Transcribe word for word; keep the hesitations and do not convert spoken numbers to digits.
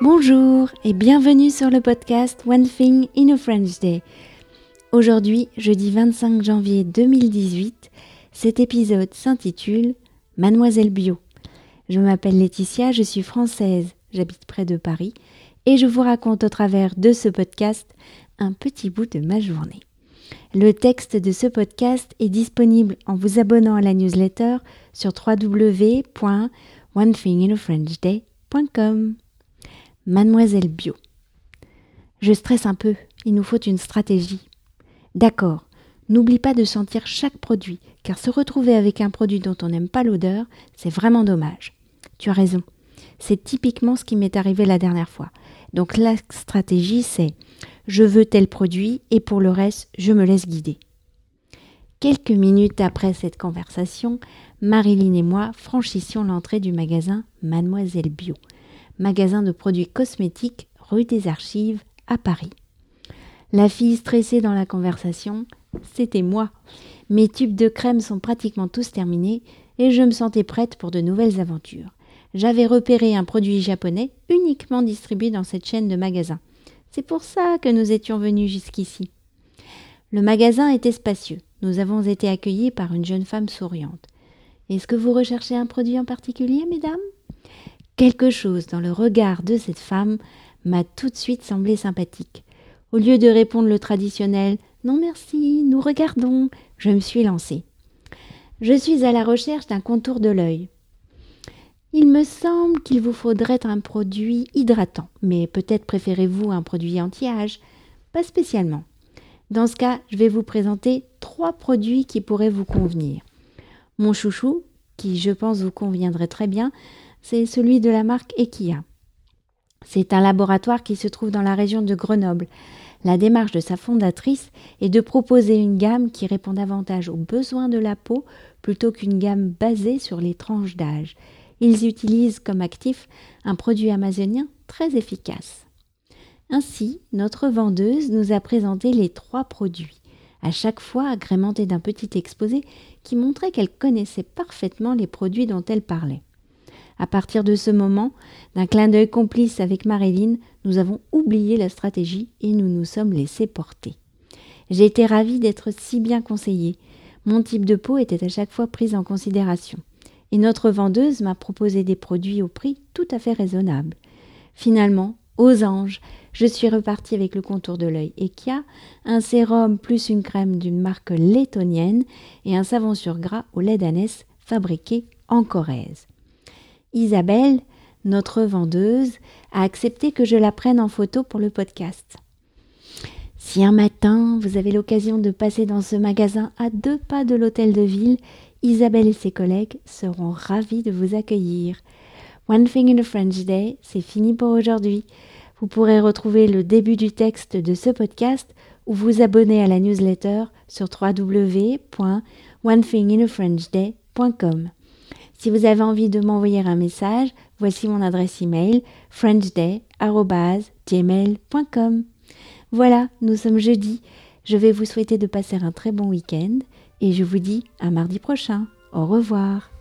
Bonjour et bienvenue sur le podcast One Thing in a French Day. Aujourd'hui, jeudi vingt-cinq janvier deux mille dix-huit, cet épisode s'intitule Mademoiselle Bio. Je m'appelle Laetitia, je suis française, j'habite près de Paris et je vous raconte au travers de ce podcast un petit bout de ma journée. Le texte de ce podcast est disponible en vous abonnant à la newsletter sur w w w point one thing in a french day point com. Mademoiselle Bio. Je stresse un peu, il nous faut une stratégie. D'accord, n'oublie pas de sentir chaque produit, car se retrouver avec un produit dont on n'aime pas l'odeur, c'est vraiment dommage. Tu as raison, c'est typiquement ce qui m'est arrivé la dernière fois. Donc la stratégie c'est « je veux tel produit et pour le reste, je me laisse guider ». Quelques minutes après cette conversation, Marilyn et moi franchissions l'entrée du magasin Mademoiselle Bio, magasin de produits cosmétiques rue des Archives à Paris. La fille stressée dans la conversation, c'était moi. Mes tubes de crème sont pratiquement tous terminés et je me sentais prête pour de nouvelles aventures. J'avais repéré un produit japonais uniquement distribué dans cette chaîne de magasins. C'est pour ça que nous étions venus jusqu'ici. Le magasin était spacieux. Nous avons été accueillis par une jeune femme souriante. « Est-ce que vous recherchez un produit en particulier, mesdames ?» Quelque chose dans le regard de cette femme m'a tout de suite semblé sympathique. Au lieu de répondre le traditionnel « Non merci, nous regardons », je me suis lancée. Je suis à la recherche d'un contour de l'œil. Il me semble qu'il vous faudrait un produit hydratant, mais peut-être préférez-vous un produit anti-âge ? Pas spécialement. Dans ce cas, je vais vous présenter trois produits qui pourraient vous convenir. Mon chouchou, qui je pense vous conviendrait très bien, c'est celui de la marque Ekia. C'est un laboratoire qui se trouve dans la région de Grenoble. La démarche de sa fondatrice est de proposer une gamme qui répond davantage aux besoins de la peau plutôt qu'une gamme basée sur les tranches d'âge. Ils utilisent comme actif un produit amazonien très efficace. Ainsi, notre vendeuse nous a présenté les trois produits, à chaque fois agrémentés d'un petit exposé qui montrait qu'elle connaissait parfaitement les produits dont elle parlait. À partir de ce moment, d'un clin d'œil complice avec Marilyn, nous avons oublié la stratégie et nous nous sommes laissés porter. J'ai été ravie d'être si bien conseillée. Mon type de peau était à chaque fois pris en considération. Et notre vendeuse m'a proposé des produits au prix tout à fait raisonnable. Finalement, aux anges, je suis repartie avec le contour de l'œil Ekia, un sérum plus une crème d'une marque lettonienne et un savon sur gras au lait d'ânesse fabriqué en Corrèze. Isabelle, notre vendeuse, a accepté que je la prenne en photo pour le podcast. Si un matin, vous avez l'occasion de passer dans ce magasin à deux pas de l'hôtel de ville, Isabelle et ses collègues seront ravis de vous accueillir. One Thing in a French Day, c'est fini pour aujourd'hui. Vous pourrez retrouver le début du texte de ce podcast ou vous abonner à la newsletter sur w w w point one thing in a french day point com. Si vous avez envie de m'envoyer un message, voici mon adresse email frenchday arobase gmail point com. Voilà, nous sommes jeudi. Je vais vous souhaiter de passer un très bon week-end et je vous dis à mardi prochain. Au revoir.